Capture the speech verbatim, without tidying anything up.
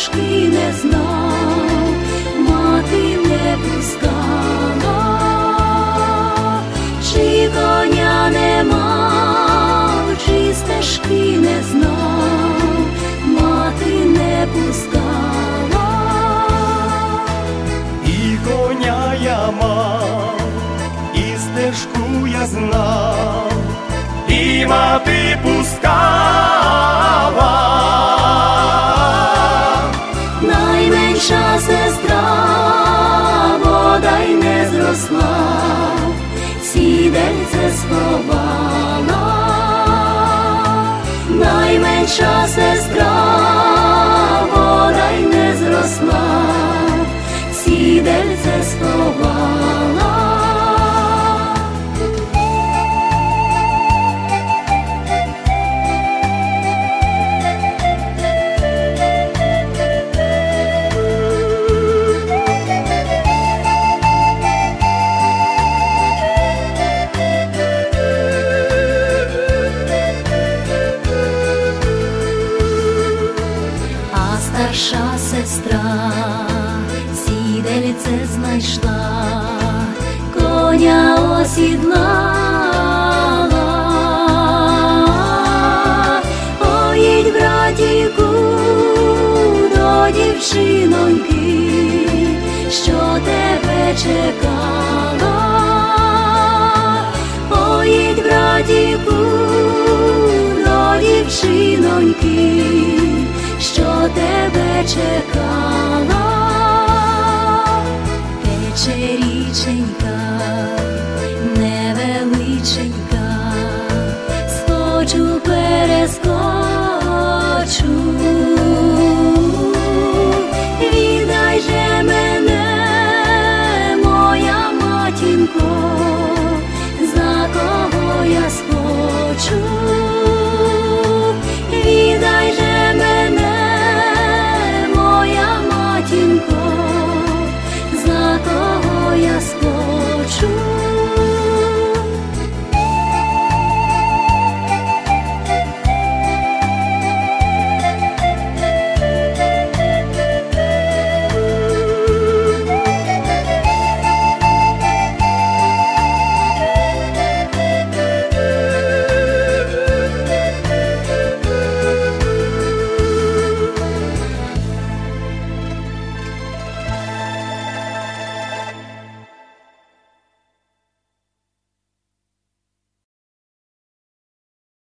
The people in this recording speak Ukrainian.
стежки не знав, мати не пускала, чи коня не мав, чи стежки не знав, мати не пускала. І коня я мав, і стежку я знав, і мати пускала. Найменша сестра бодай не зросла, сідельце сховала. Найменша сестра бодай не зросла, сідельце сховала. Старша сестра сідельце знайшла, коня осідлала. Поїдь, братіку, до дівчиноньки, що тебе чекала. Поїдь, братіку, до дівчиноньки, що тебе чекала. Тече річенька